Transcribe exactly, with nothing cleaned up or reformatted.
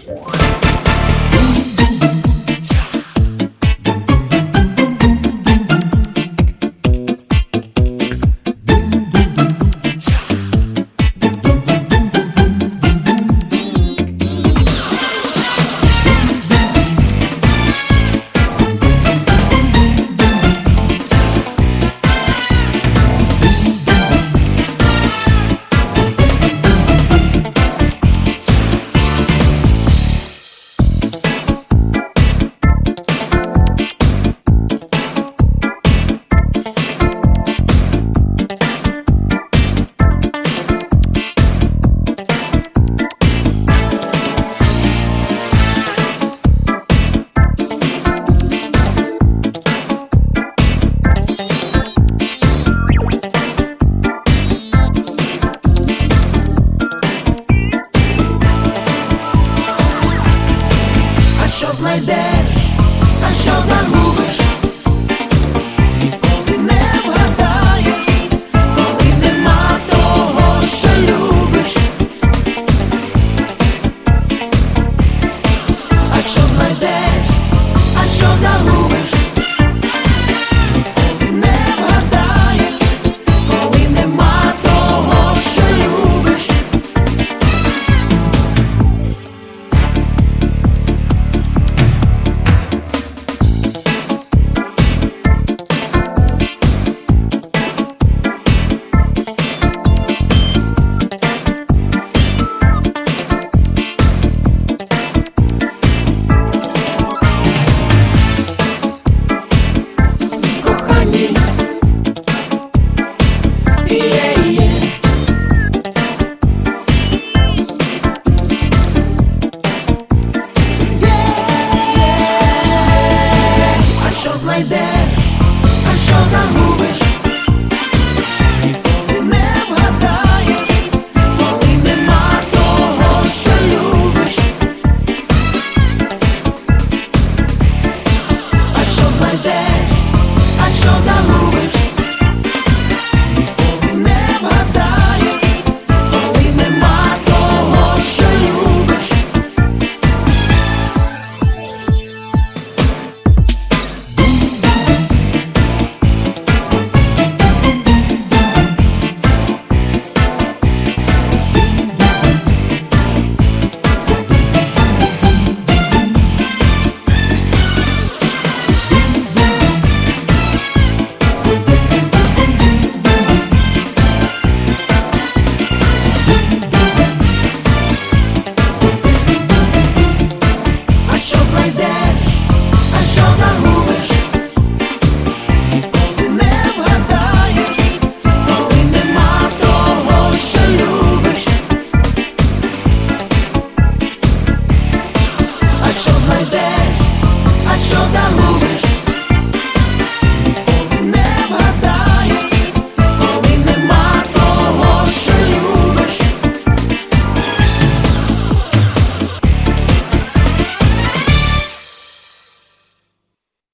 Знайдеш, а що загубиш, ніколи не вгадаєш, коли нема того, що любиш. А що знайдеш, а що загубиш, ніколи не вгадаєш, коли нема того, що любиш. Знайдеш, а що загубиш, ніколи не вгадаєш, коли нема того, що любиш. А що знайдеш, а що загубиш, ніколи не вгадаєш, коли нема того, що любиш. А що знайдеш, а що загубиш, ніколи не вгадаєш, коли нема того, що любиш. А що знайдеш, а що загубиш,